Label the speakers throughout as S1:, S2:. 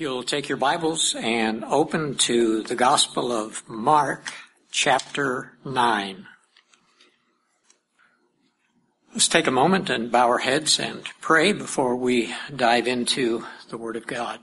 S1: You'll take your Bibles and open to the Gospel of Mark, chapter 9. Let's take a moment and bow our heads and pray before we dive into the Word of God.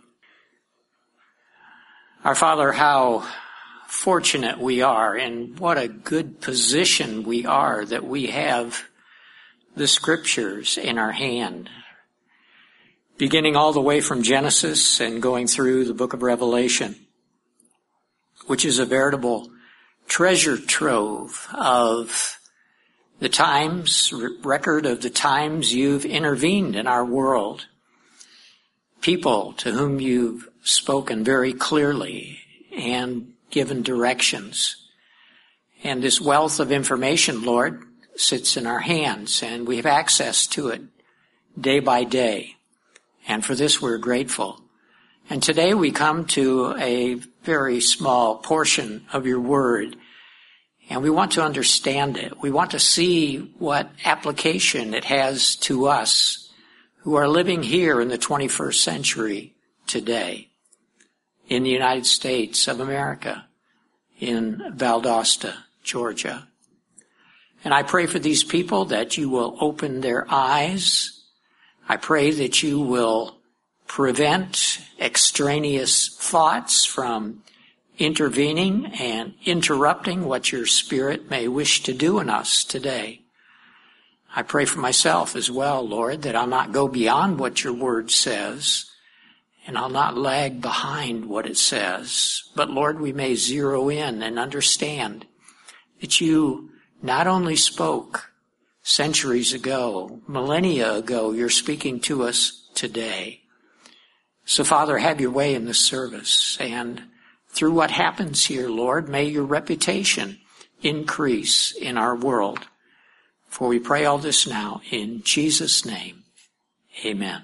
S1: Our Father, how fortunate we are, and what a good position we are that we have the Scriptures in our hand. Beginning all the way from Genesis and going through the book of Revelation, which is a veritable treasure trove of the times, record of the times you've intervened in our world. People to whom you've spoken very clearly and given directions. And this wealth of information, Lord, sits in our hands, and we have access to it day by day. And for this we're grateful. And today we come to a very small portion of your word, and we want to understand it. We want to see what application it has to us who are living here in the 21st century today, in the United States of America, in Valdosta, Georgia. And I pray for these people that you will open their eyes. I pray that you will prevent extraneous thoughts from intervening and interrupting what your Spirit may wish to do in us today. I pray for myself as well, Lord, that I'll not go beyond what your word says, and I'll not lag behind what it says. But Lord, we may zero in and understand that you not only spoke centuries ago, millennia ago, you're speaking to us today. So, Father, have your way in this service. And through what happens here, Lord, may your reputation increase in our world. For we pray all this now in Jesus' name. Amen.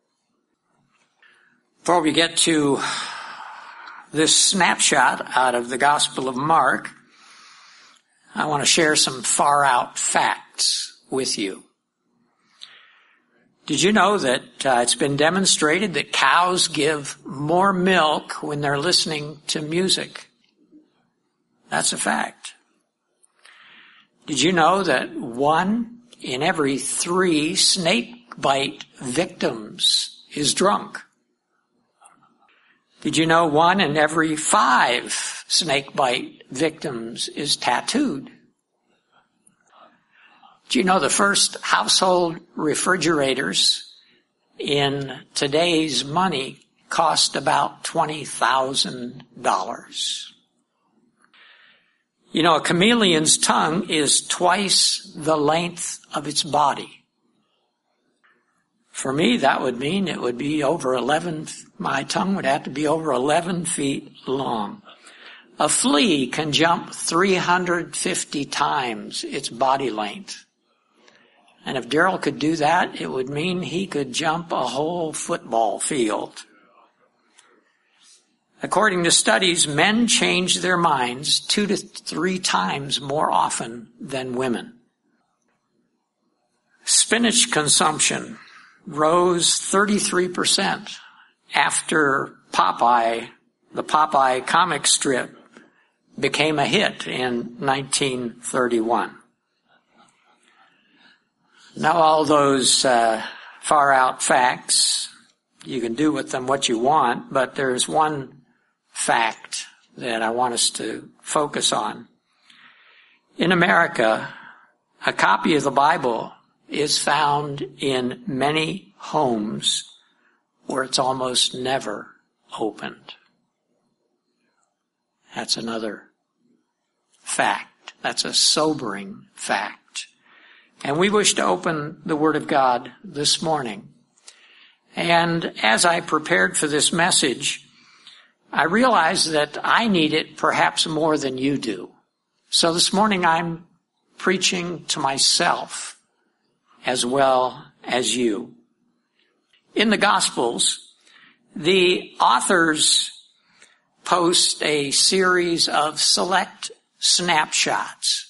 S1: Before we get to this snapshot out of the Gospel of Mark, I want to share some far-out facts with you. Did you know that it's been demonstrated that cows give more milk when they're listening to music? That's a fact. Did you know that 1 in every 3 snake bite victims is drunk? Did you know 1 in every 5 snake bite victims is tattooed? Do you know the first household refrigerators in today's money cost about $20,000? You know, a chameleon's tongue is twice the length of its body. For me, that would mean it would be over 11, my tongue would have to be over 11 feet long. A flea can jump 350 times its body length. And if Daryl could do that, it would mean he could jump a whole football field. According to studies, men change their minds 2 to 3 times more often than women. Spinach consumption rose 33% after Popeye, the Popeye comic strip, became a hit in 1931. Now all those far-out facts, you can do with them what you want, but there's one fact that I want us to focus on. In America, a copy of the Bible is found in many homes where it's almost never opened. That's another fact. That's a sobering fact. And we wish to open the Word of God this morning. And as I prepared for this message, I realized that I need it perhaps more than you do. So this morning I'm preaching to myself as well as you. In the Gospels, the authors post a series of select snapshots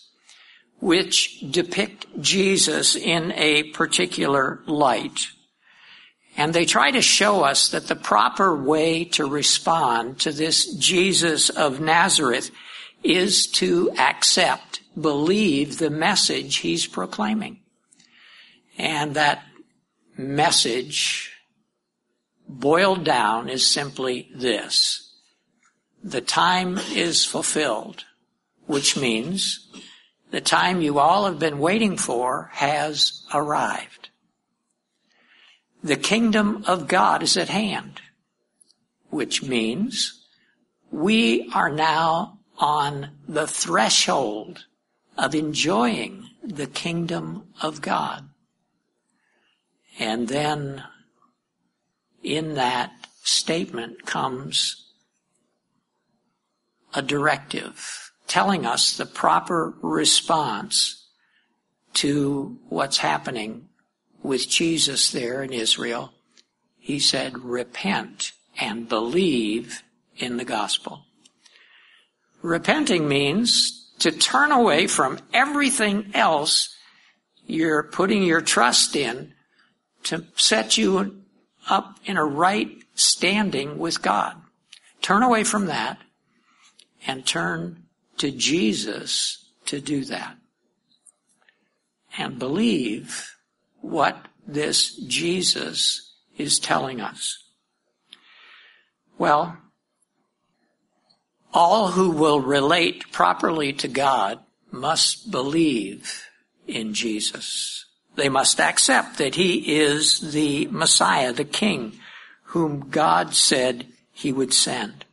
S1: which depict Jesus in a particular light. And they try to show us that the proper way to respond to this Jesus of Nazareth is to accept, believe the message he's proclaiming. And that message, boiled down, is simply this: the time is fulfilled, which means the time you all have been waiting for has arrived. The kingdom of God is at hand, which means we are now on the threshold of enjoying the kingdom of God. And then in that statement comes a directive telling us the proper response to what's happening with Jesus there in Israel. He said, repent and believe in the gospel. Repenting means to turn away from everything else you're putting your trust in to set you up in a right standing with God. Turn away from that and turn to Jesus to do that. And believe what this Jesus is telling us. Well, all who will relate properly to God must believe in Jesus. They must accept that he is the Messiah, the King, whom God said he would send.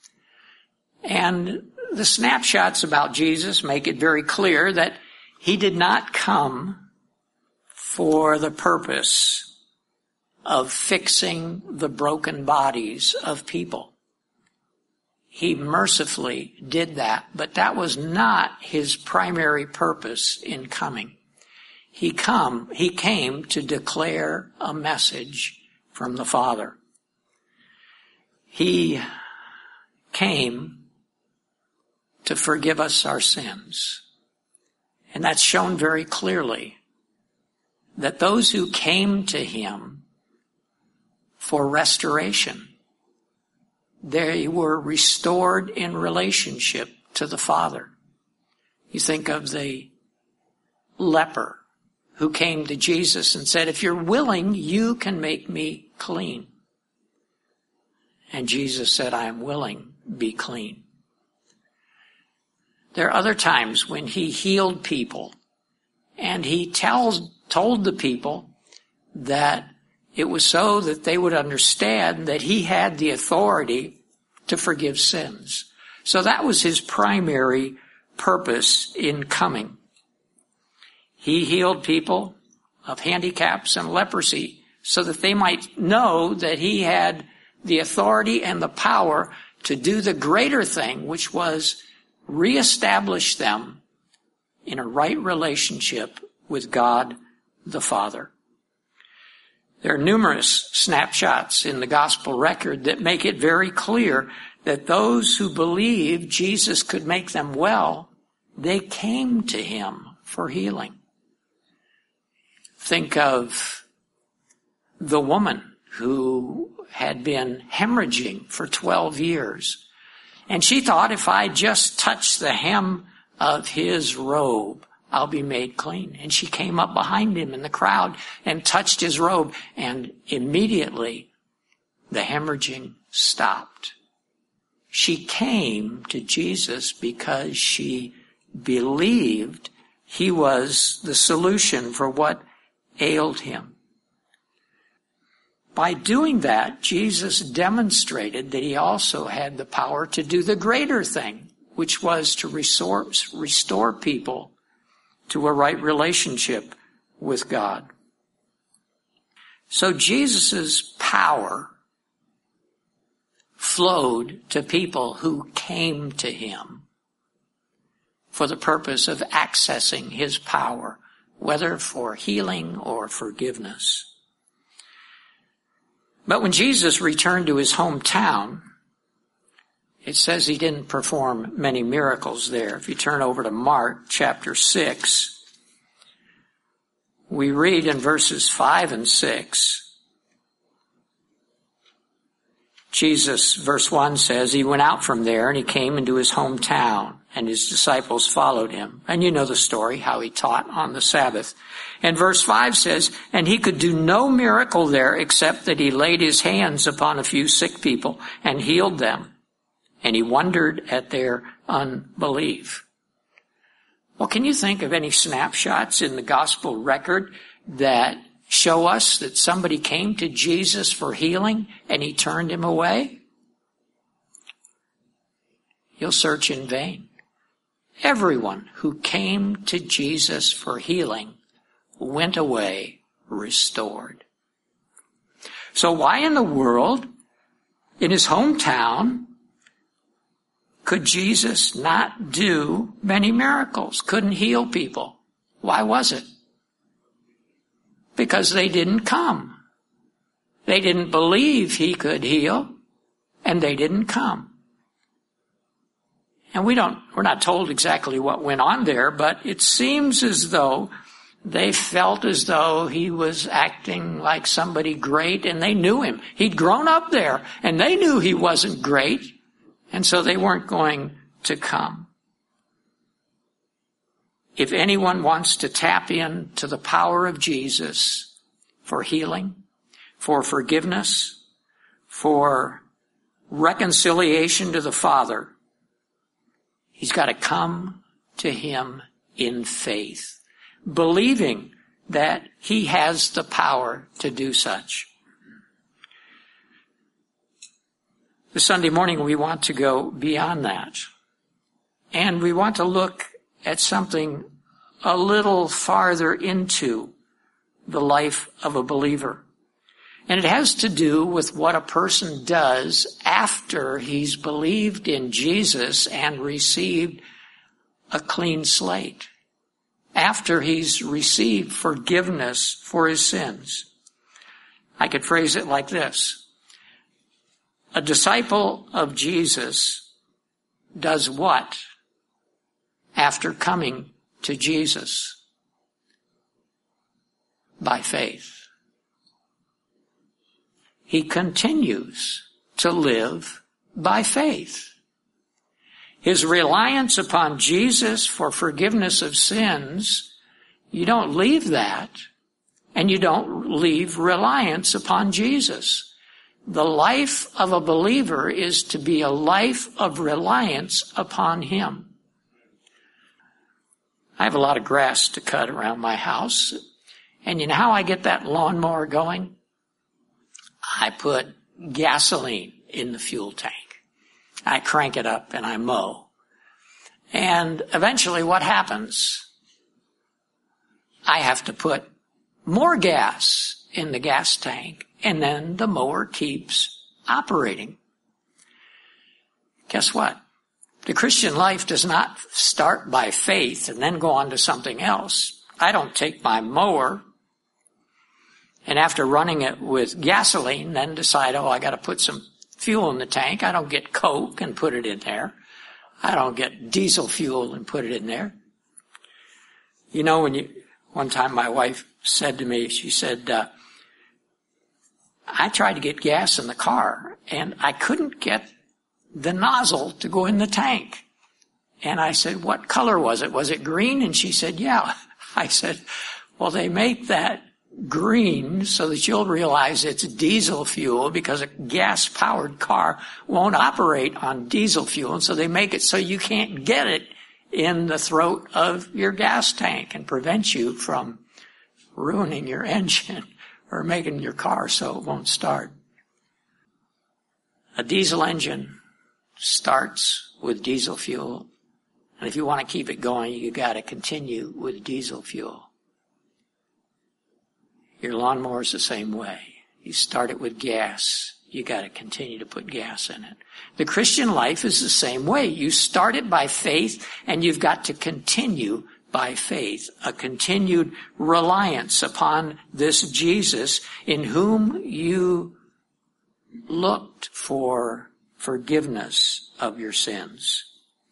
S1: And the snapshots about Jesus make it very clear that he did not come for the purpose of fixing the broken bodies of people. He mercifully did that, but that was not his primary purpose in coming. He came to declare a message from the Father. He came to forgive us our sins. And that's shown very clearly that those who came to him for restoration, they were restored in relationship to the Father. You think of the leper who came to Jesus and said, if you're willing, you can make me clean. And Jesus said, I am willing, be clean. There are other times when he healed people and he told the people that it was so that they would understand that he had the authority to forgive sins. So that was his primary purpose in coming. He healed people of handicaps and leprosy so that they might know that he had the authority and the power to do the greater thing, which was reestablish them in a right relationship with God the Father. There are numerous snapshots in the gospel record that make it very clear that those who believed Jesus could make them well, they came to him for healing. Think of the woman who had been hemorrhaging for 12 years. And she thought, if I just touch the hem of his robe, I'll be made clean. And she came up behind him in the crowd and touched his robe, and immediately the hemorrhaging stopped. She came to Jesus because she believed he was the solution for what ailed him. By doing that, Jesus demonstrated that he also had the power to do the greater thing, which was to restore people to a right relationship with God. So Jesus' power flowed to people who came to him for the purpose of accessing his power, whether for healing or forgiveness. But when Jesus returned to his hometown, it says he didn't perform many miracles there. If you turn over to Mark chapter 6, we read in verses 5 and 6, Jesus, verse 1 says, he went out from there and he came into his hometown, and his disciples followed him. And you know the story, how he taught on the Sabbath. And verse 5 says, and he could do no miracle there except that he laid his hands upon a few sick people and healed them. And he wondered at their unbelief. Well, can you think of any snapshots in the gospel record that show us that somebody came to Jesus for healing and he turned him away? You'll search in vain. Everyone who came to Jesus for healing went away restored. So why in the world, in his hometown, could Jesus not do many miracles? Couldn't heal people? Why was it? Because they didn't come. They didn't believe he could heal, and they didn't come. And we're not told exactly what went on there, but it seems as though they felt as though he was acting like somebody great, and they knew him. He'd grown up there, and they knew he wasn't great, and so they weren't going to come. If anyone wants to tap into the power of Jesus for healing, for forgiveness, for reconciliation to the Father, he's got to come to him in faith, believing that he has the power to do such. This Sunday morning we want to go beyond that. And we want to look at something a little farther into the life of a believer. And it has to do with what a person does after he's believed in Jesus and received a clean slate. After he's received forgiveness for his sins. I could phrase it like this. A disciple of Jesus does what after coming to Jesus? By faith. He continues to live by faith. His reliance upon Jesus for forgiveness of sins, you don't leave that, and you don't leave reliance upon Jesus. The life of a believer is to be a life of reliance upon him. I have a lot of grass to cut around my house, and you know how I get that lawnmower going? I put gasoline in the fuel tank. I crank it up and I mow. And eventually what happens? I have to put more gas in the gas tank, and then the mower keeps operating. Guess what? The Christian life does not start by faith and then go on to something else. I don't take my mower and after running it with gasoline then decide, I got to put some fuel in the tank. I don't get Coke and put it in there. I don't get diesel fuel and put it in there. You know, one time my wife said to me, she said, I tried to get gas in the car and I couldn't get the nozzle to go in the tank. And I said, what color was it? Was it green? And she said, yeah. I said, well, they make that green so that you'll realize it's diesel fuel, because a gas-powered car won't operate on diesel fuel. And so they make it so you can't get it in the throat of your gas tank and prevent you from ruining your engine or making your car so it won't start. A diesel engine starts with diesel fuel. And if you want to keep it going, you got to continue with diesel fuel. Your lawnmower's the same way. You start it with gas. You got to continue to put gas in it. The Christian life is the same way. You start it by faith, and you've got to continue by faith. A continued reliance upon this Jesus in whom you looked for forgiveness of your sins.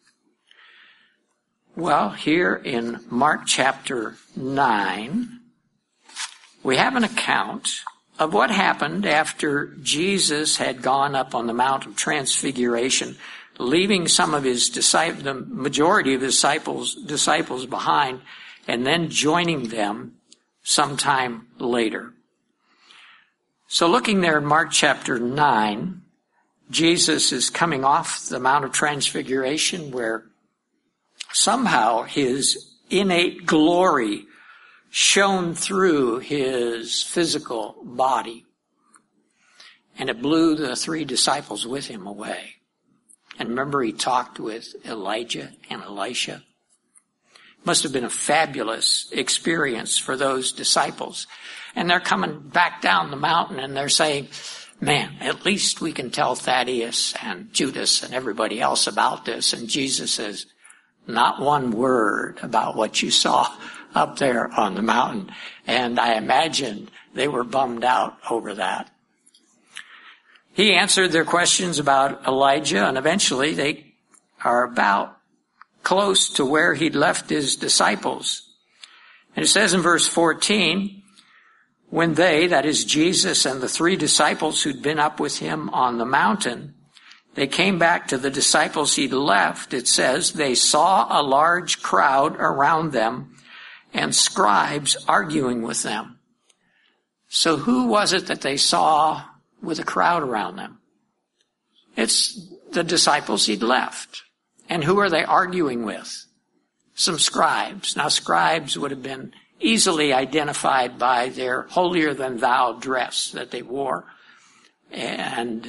S1: Well, here in Mark chapter 9, we have an account of what happened after Jesus had gone up on the Mount of Transfiguration, leaving some of his disciples, the majority of his disciples behind, and then joining them sometime later. So looking there in Mark chapter 9, Jesus is coming off the Mount of Transfiguration, where somehow his innate glory shone through his physical body, and it blew the 3 disciples with him away. And remember, he talked with Elijah and Elisha. Must have been a fabulous experience for those disciples. And they're coming back down the mountain and they're saying, man, at least we can tell Thaddeus and Judas and everybody else about this. And Jesus says, not one word about what you saw up there on the mountain. And I imagine they were bummed out over that. He answered their questions about Elijah, and eventually they are about close to where he'd left his disciples. And it says in verse 14, when they, that is Jesus and the 3 disciples who'd been up with him on the mountain, they came back to the disciples he'd left, it says, they saw a large crowd around them and scribes arguing with them. So who was it that they saw with a crowd around them? It's the disciples he'd left. And who are they arguing with? Some scribes. Now, scribes would have been easily identified by their holier-than-thou dress that they wore. And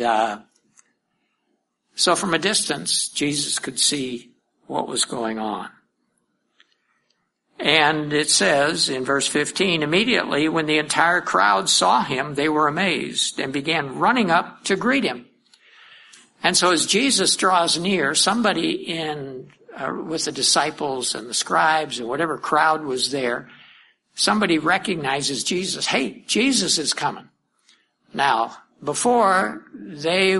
S1: so from a distance, Jesus could see what was going on. And it says in verse 15, immediately when the entire crowd saw him, they were amazed and began running up to greet him. And so as Jesus draws near, somebody with the disciples and the scribes and whatever crowd was there, somebody recognizes Jesus. Hey, Jesus is coming. Now, before they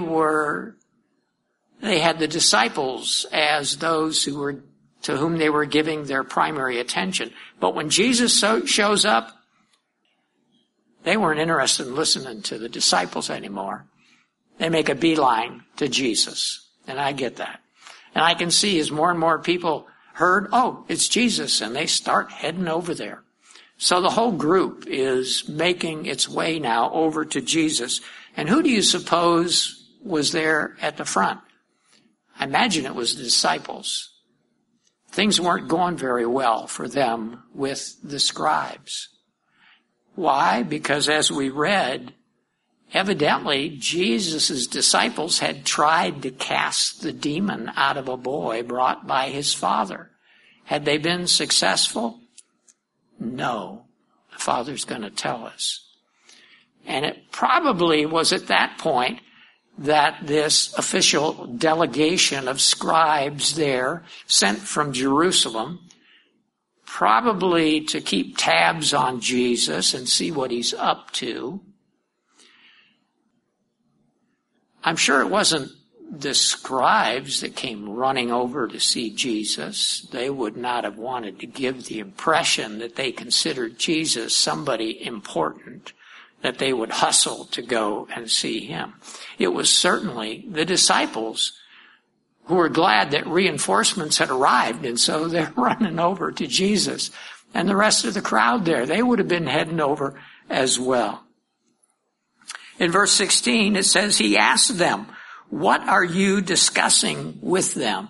S1: had the disciples as those to whom they were giving their primary attention. But when Jesus shows up, they weren't interested in listening to the disciples anymore. They make a beeline to Jesus. And I get that. And I can see as more and more people heard, oh, it's Jesus, and they start heading over there. So the whole group is making its way now over to Jesus. And who do you suppose was there at the front? I imagine it was the disciples. Things weren't going very well for them with the scribes. Why? Because as we read, evidently Jesus' disciples had tried to cast the demon out of a boy brought by his father. Had they been successful? No. The Father's going to tell us. And it probably was at that point that this official delegation of scribes there, sent from Jerusalem, probably to keep tabs on Jesus and see what he's up to. I'm sure it wasn't the scribes that came running over to see Jesus. They would not have wanted to give the impression that they considered Jesus somebody important, that they would hustle to go and see him. It was certainly the disciples who were glad that reinforcements had arrived, and so they're running over to Jesus. And the rest of the crowd there, they would have been heading over as well. In verse 16, it says, he asked them, what are you discussing with them?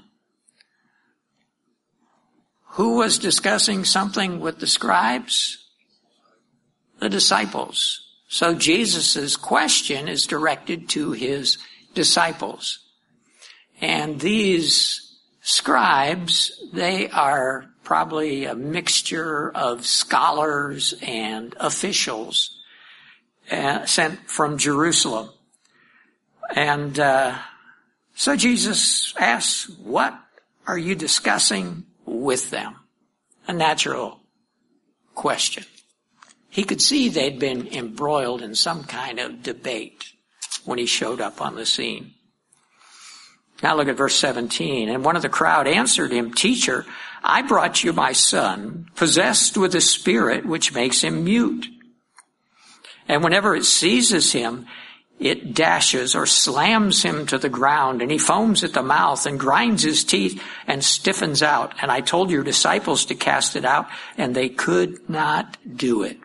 S1: Who was discussing something with the scribes? The disciples. So Jesus' question is directed to his disciples. And these scribes, they are probably a mixture of scholars and officials sent from Jerusalem. And so Jesus asks, what are you discussing with them? A natural question. He could see they'd been embroiled in some kind of debate when he showed up on the scene. Now look at verse 17. And one of the crowd answered him, Teacher, I brought you my son, possessed with a spirit which makes him mute. And whenever it seizes him, it dashes or slams him to the ground, and he foams at the mouth and grinds his teeth and stiffens out. And I told your disciples to cast it out, and they could not do it.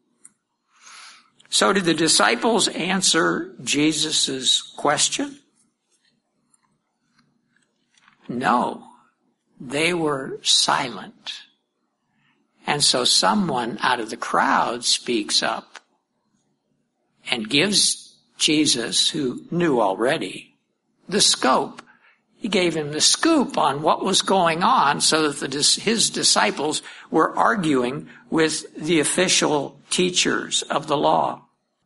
S1: So did the disciples answer Jesus' question? No, they were silent. And so someone out of the crowd speaks up and gives Jesus, who knew already, the scope. He gave him the scoop on what was going on so that his disciples were arguing with the official teachers of the law.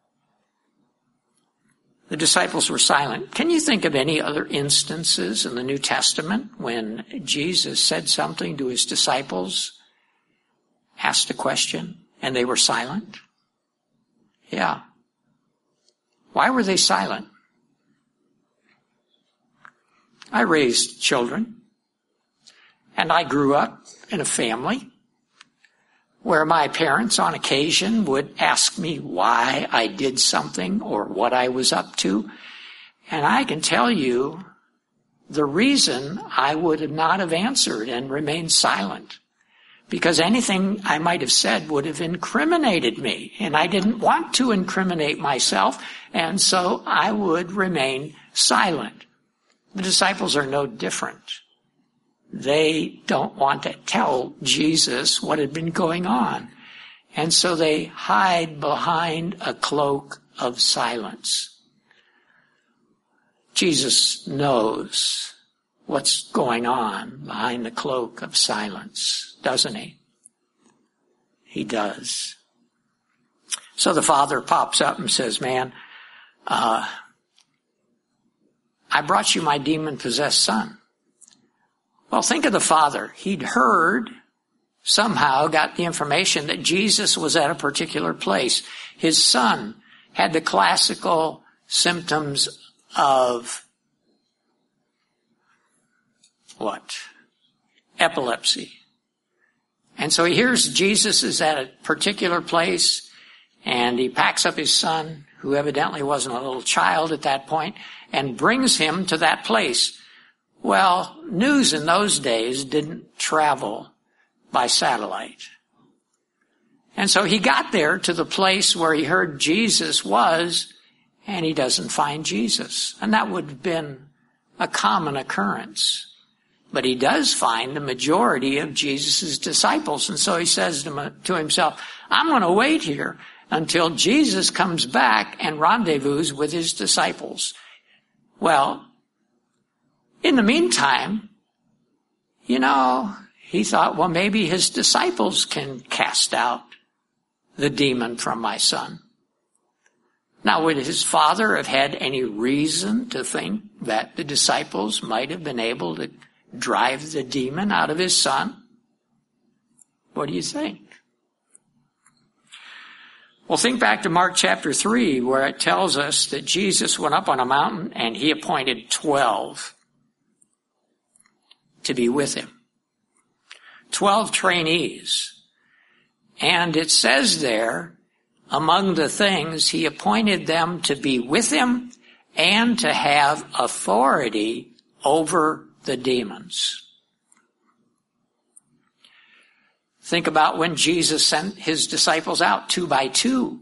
S1: The disciples were silent. Can you think of any other instances in the New Testament when Jesus said something to his disciples, asked a question, and they were silent? Yeah. Why were they silent? I raised children, and I grew up in a family where my parents on occasion would ask me why I did something or what I was up to. And I can tell you the reason I would not have answered and remained silent. Because anything I might have said would have incriminated me, and I didn't want to incriminate myself, and so I would remain silent. The disciples are no different. They don't want to tell Jesus what had been going on, and so they hide behind a cloak of silence. Jesus knows what's going on behind the cloak of silence, doesn't he? He does. So the father pops up and says, man, I brought you my demon-possessed son. Well, think of the father. He'd heard, somehow got the information that Jesus was at a particular place. His son had the classical symptoms of what? Epilepsy. And so he hears Jesus is at a particular place, and he packs up his son, who evidently wasn't a little child at that point, and brings him to that place. Well, news in those days didn't travel by satellite. And so he got there to the place where he heard Jesus was, and he doesn't find Jesus. And that would have been a common occurrence. But he does find the majority of Jesus' disciples. And so he says to himself, I'm going to wait here until Jesus comes back and rendezvous with his disciples. Well, in the meantime, he thought, well, maybe his disciples can cast out the demon from my son. Now, would his father have had any reason to think that the disciples might have been able to drive the demon out of his son? What do you think? Well, think back to Mark chapter 3, where it tells us that Jesus went up on a mountain and he appointed 12 to be with him. 12 trainees. And it says there, among the things, he appointed them to be with him and to have authority over the demons. Think about when Jesus sent his disciples out 2 by 2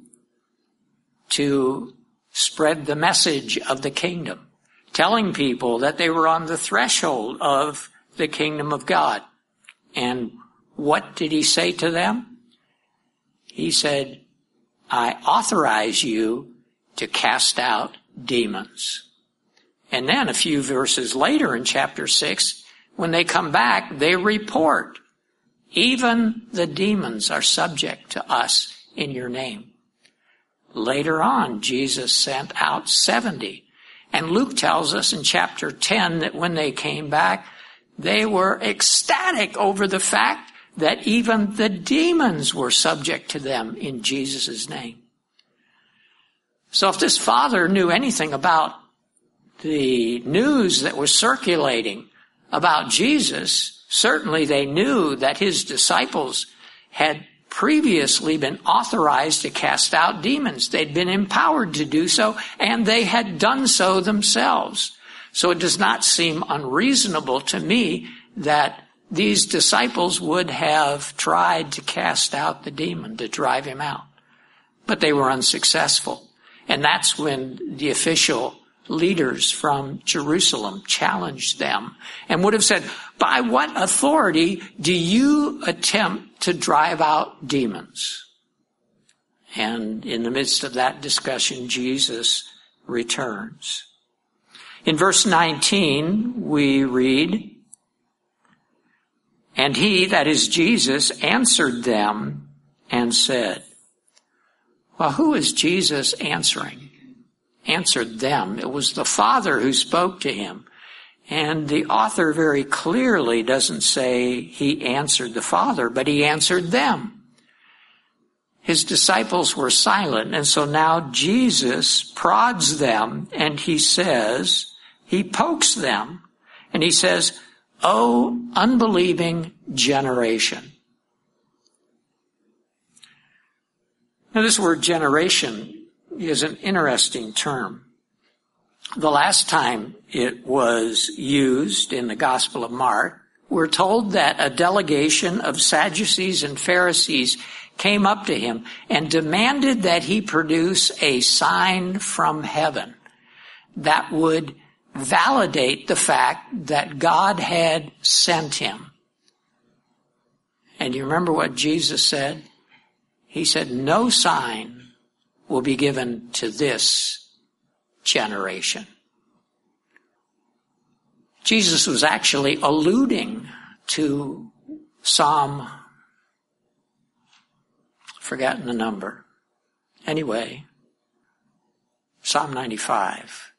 S1: to spread the message of the kingdom, telling people that they were on the threshold of the kingdom of God. And what did he say to them? He said, I authorize you to cast out demons. And then a few verses later in chapter 6, when they come back, they report, even the demons are subject to us in your name. Later on, Jesus sent out 70. And Luke tells us in chapter 10 that when they came back, they were ecstatic over the fact that even the demons were subject to them in Jesus' name. So if this father knew anything about the news that was circulating about Jesus, certainly they knew that his disciples had previously been authorized to cast out demons. They'd been empowered to do so, and they had done so themselves. So it does not seem unreasonable to me that these disciples would have tried to cast out the demon, to drive him out. But they were unsuccessful. And that's when the official leaders from Jerusalem challenged them and would have said, by what authority do you attempt to drive out demons? And in the midst of that discussion, Jesus returns. In verse 19, we read, and he, that is Jesus, answered them and said, well, who is Jesus answering? Answered them. It was the Father who spoke to him. And the author very clearly doesn't say he answered the Father, but he answered them. His disciples were silent, and so now Jesus prods them, and he pokes them, and he says, "O unbelieving generation." Now this word generation is an interesting term. The last time it was used in the Gospel of Mark, we're told that a delegation of Sadducees and Pharisees came up to him and demanded that he produce a sign from heaven that would validate the fact that God had sent him. And you remember what Jesus said? He said, no sign will be given to this generation. Jesus was actually alluding to Psalm, forgotten the number. Anyway, Psalm 95.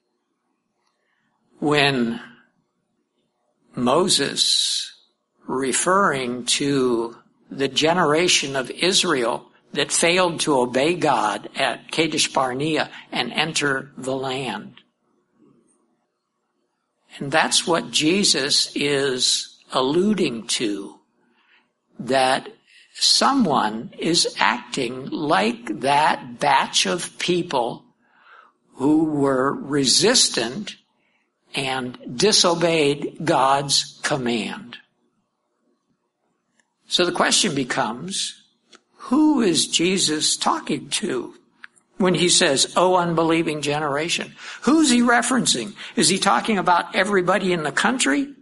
S1: When Moses, referring to the generation of Israel that failed to obey God at Kadesh Barnea and enter the land. And that's what Jesus is alluding to, that someone is acting like that batch of people who were resistant and disobeyed God's command. So the question becomes, who is Jesus talking to when he says, "O unbelieving generation"? Who's he referencing? Is he talking about everybody in the country?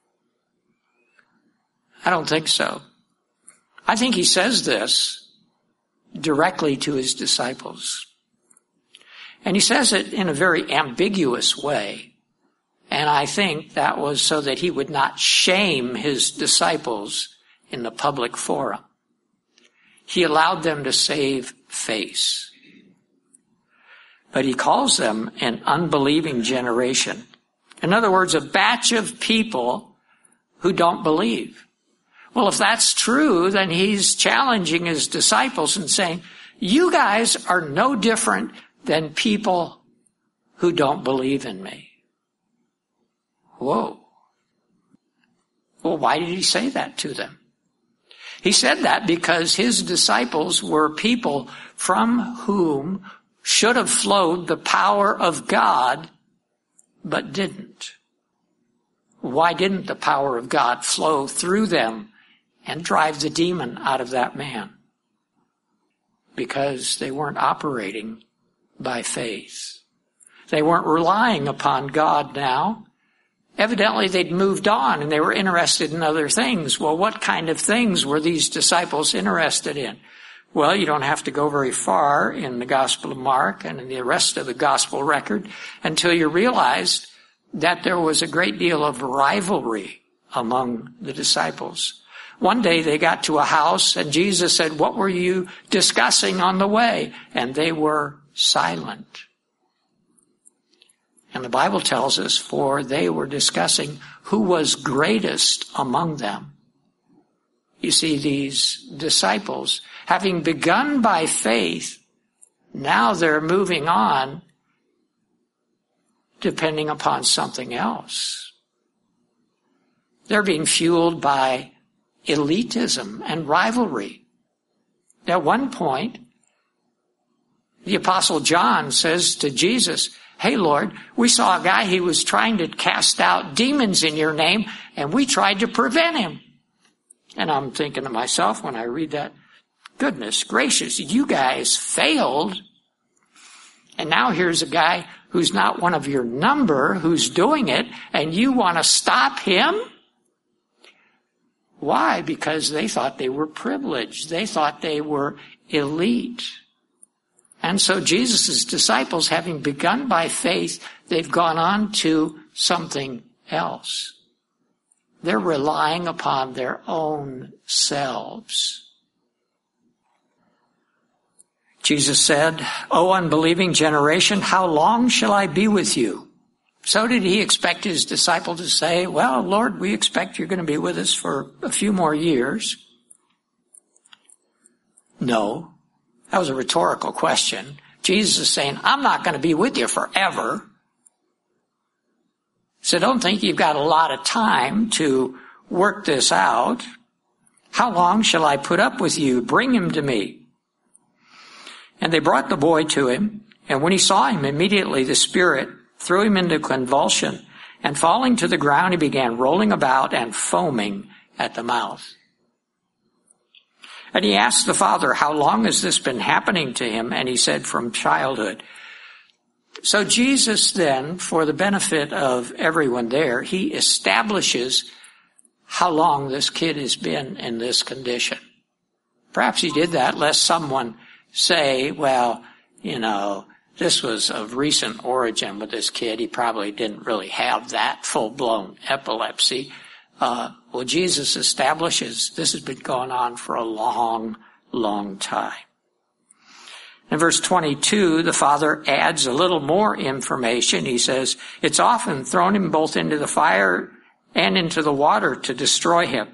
S1: I don't think so. I think he says this directly to his disciples. And he says it in a very ambiguous way. And I think that was so that he would not shame his disciples in the public forum. He allowed them to save face. But he calls them an unbelieving generation. In other words, a batch of people who don't believe. Well, if that's true, then he's challenging his disciples and saying, you guys are no different than people who don't believe in me. Whoa. Well, why did he say that to them? He said that because his disciples were people from whom should have flowed the power of God, but didn't. Why didn't the power of God flow through them and drive the demon out of that man? Because they weren't operating by faith. They weren't relying upon God now. Evidently, they'd moved on and they were interested in other things. Well, what kind of things were these disciples interested in? Well, you don't have to go very far in the Gospel of Mark and in the rest of the Gospel record until you realize that there was a great deal of rivalry among the disciples. One day they got to a house and Jesus said, "What were you discussing on the way?" And they were silent. And the Bible tells us, for they were discussing who was greatest among them. You see, these disciples, having begun by faith, now they're moving on depending upon something else. They're being fueled by elitism and rivalry. At one point, the Apostle John says to Jesus, "Hey, Lord, we saw a guy, he was trying to cast out demons in your name, and we tried to prevent him." And I'm thinking to myself when I read that, goodness gracious, you guys failed. And now here's a guy who's not one of your number who's doing it, and you want to stop him? Why? Because they thought they were privileged. They thought they were elite. And so Jesus' disciples, having begun by faith, they've gone on to something else. They're relying upon their own selves. Jesus said, "O unbelieving generation, how long shall I be with you?" So did he expect his disciple to say, "Well, Lord, we expect you're going to be with us for a few more years"? No. That was a rhetorical question. Jesus is saying, "I'm not going to be with you forever. So don't think you've got a lot of time to work this out. How long shall I put up with you? Bring him to me." And they brought the boy to him, and when he saw him, immediately the spirit threw him into convulsion, and falling to the ground, he began rolling about and foaming at the mouth. And he asked the father, "How long has this been happening to him?" And he said, "From childhood." So Jesus then, for the benefit of everyone there, he establishes how long this kid has been in this condition. Perhaps he did that lest someone say, "Well, this was of recent origin with this kid. He probably didn't really have that full-blown epilepsy." Well, Jesus establishes this has been going on for a long, long time. In verse 22, the father adds a little more information. He says, "It's often thrown him both into the fire and into the water to destroy him."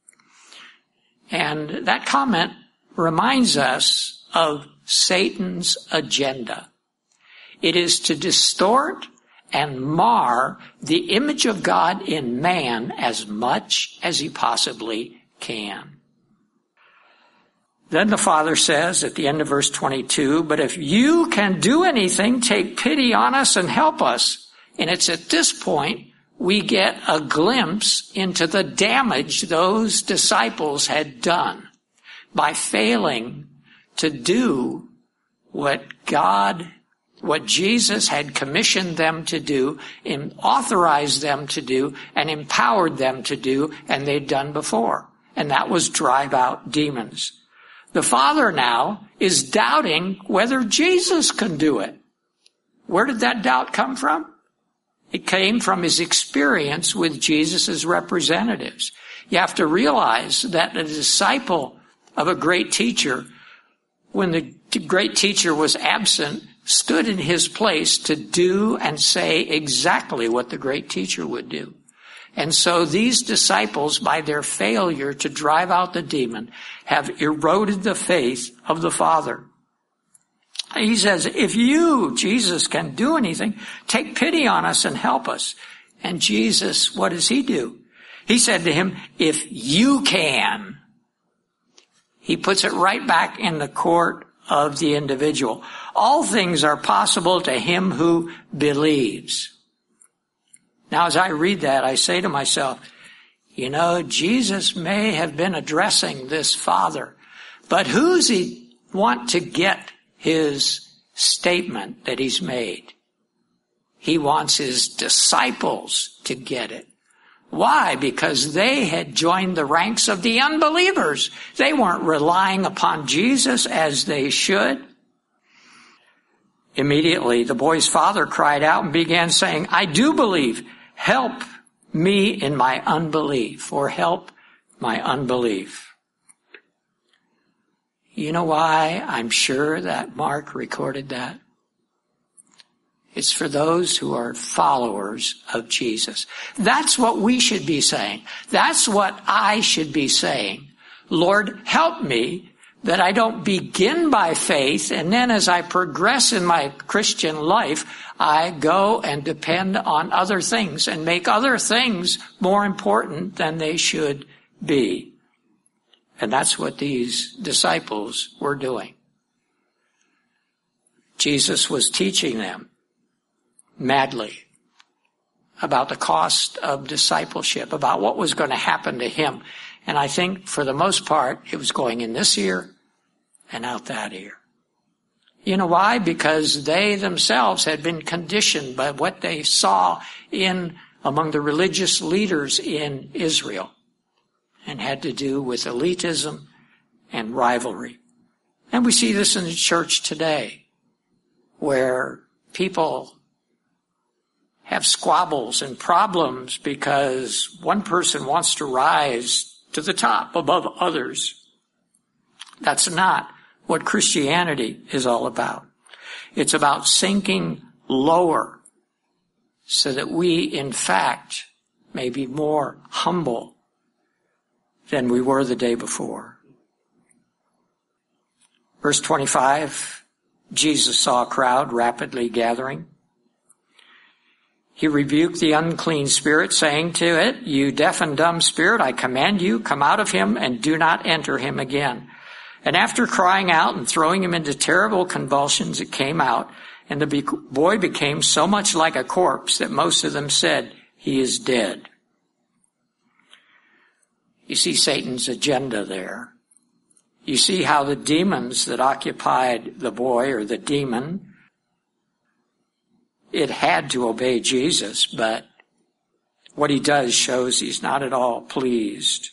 S1: And that comment reminds us of Satan's agenda. It is to distort and mar the image of God in man as much as he possibly can. Then the father says at the end of verse 22, "But if you can do anything, take pity on us and help us." And it's at this point we get a glimpse into the damage those disciples had done by failing to do what Jesus had commissioned them to do, and authorized them to do, and empowered them to do, and they'd done before. And that was drive out demons. The father now is doubting whether Jesus can do it. Where did that doubt come from? It came from his experience with Jesus' representatives. You have to realize that a disciple of a great teacher, when the great teacher was absent, stood in his place to do and say exactly what the great teacher would do. And so these disciples, by their failure to drive out the demon, have eroded the faith of the Father. He says, "If you, Jesus, can do anything, take pity on us and help us." And Jesus, what does he do? He said to him, "If you can." He puts it right back in the court of the individual. All things are possible to him who believes. Now, as I read that, I say to myself, Jesus may have been addressing this father, but who's he want to get his statement that he's made? He wants his disciples to get it. Why? Because they had joined the ranks of the unbelievers. They weren't relying upon Jesus as they should. Immediately, the boy's father cried out and began saying, "I do believe. Help me in my unbelief," or "help my unbelief." You know why I'm sure that Mark recorded that? It's for those who are followers of Jesus. That's what we should be saying. That's what I should be saying. "Lord, help me that I don't begin by faith, and then as I progress in my Christian life, I go and depend on other things and make other things more important than they should be." And that's what these disciples were doing. Jesus was teaching them madly about the cost of discipleship, about what was going to happen to him. And I think for the most part, it was going in this ear and out that ear. You know why? Because they themselves had been conditioned by what they saw among the religious leaders in Israel, and had to do with elitism and rivalry. And we see this in the church today, where people have squabbles and problems because one person wants to rise to the top above others. That's not what Christianity is all about. It's about sinking lower so that we, in fact, may be more humble than we were the day before. Verse 25, Jesus saw a crowd rapidly gathering. He rebuked the unclean spirit, saying to it, "You deaf and dumb spirit, I command you, come out of him and do not enter him again." And after crying out and throwing him into terrible convulsions, it came out, and the boy became so much like a corpse that most of them said, "He is dead." You see Satan's agenda there. You see how the demons that occupied the boy, or the demon, it had to obey Jesus, but what he does shows he's not at all pleased.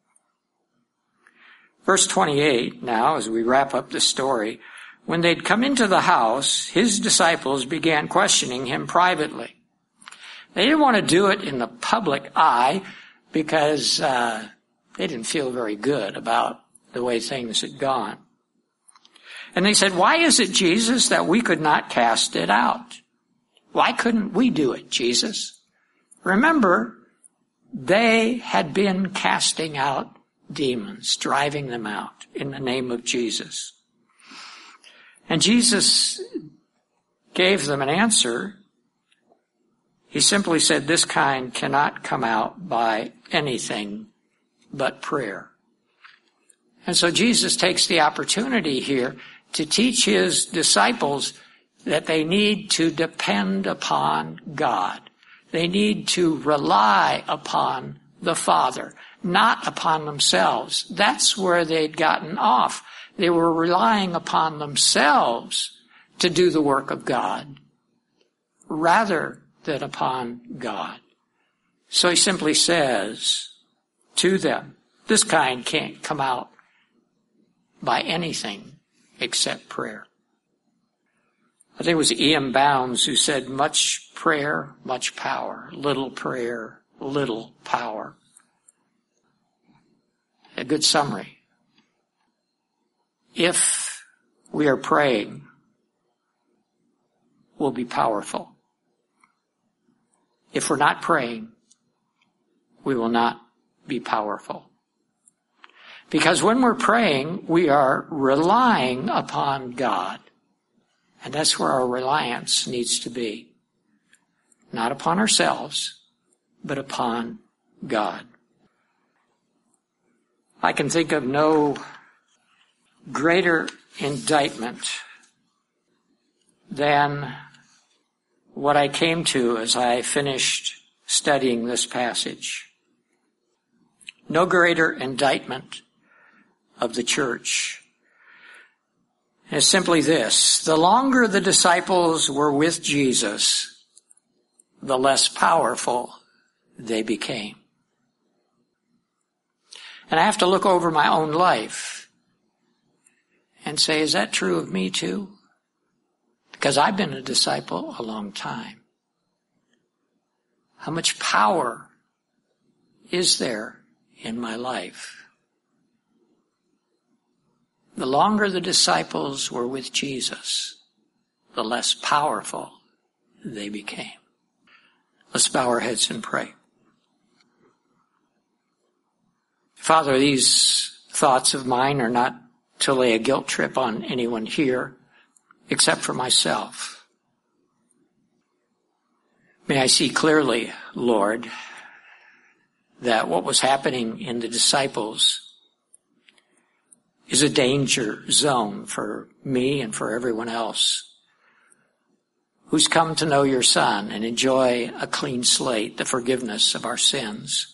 S1: Verse 28 now, as we wrap up the story, when they'd come into the house, his disciples began questioning him privately. They didn't want to do it in the public eye because they didn't feel very good about the way things had gone. And they said, "Why is it, Jesus, that we could not cast it out? Why couldn't we do it, Jesus?" Remember, they had been casting out demons, driving them out in the name of Jesus. And Jesus gave them an answer. He simply said, "This kind cannot come out by anything but prayer." And so Jesus takes the opportunity here to teach his disciples that they need to depend upon God. They need to rely upon the Father, not upon themselves. That's where they'd gotten off. They were relying upon themselves to do the work of God, rather than upon God. So he simply says to them, "This kind can't come out by anything except prayer." I think it was E.M. Bounds who said, "Much prayer, much power. Little prayer, little power." A good summary. If we are praying, we'll be powerful. If we're not praying, we will not be powerful. Because when we're praying, we are relying upon God. And that's where our reliance needs to be. Not upon ourselves, but upon God. I can think of no greater indictment than what I came to as I finished studying this passage. No greater indictment of the church. It's simply this: the longer the disciples were with Jesus, the less powerful they became. And I have to look over my own life and say, is that true of me too? Because I've been a disciple a long time. How much power is there in my life? The longer the disciples were with Jesus, the less powerful they became. Let's bow our heads and pray. Father, these thoughts of mine are not to lay a guilt trip on anyone here, except for myself. May I see clearly, Lord, that what was happening in the disciples is a danger zone for me and for everyone else who's come to know your Son and enjoy a clean slate, the forgiveness of our sins.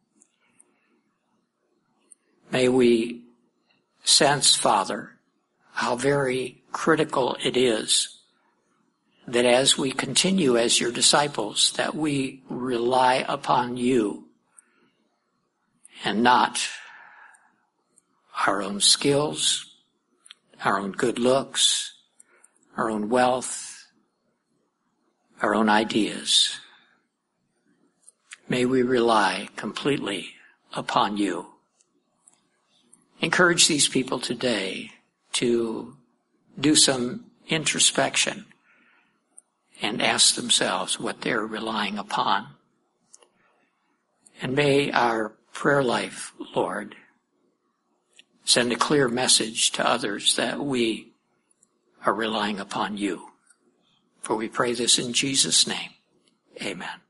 S1: May we sense, Father, how very critical it is that as we continue as your disciples, that we rely upon you and not our own skills, our own good looks, our own wealth, our own ideas. May we rely completely upon you. Encourage these people today to do some introspection and ask themselves what they're relying upon. And may our prayer life, Lord, send a clear message to others that we are relying upon you. For we pray this in Jesus' name. Amen.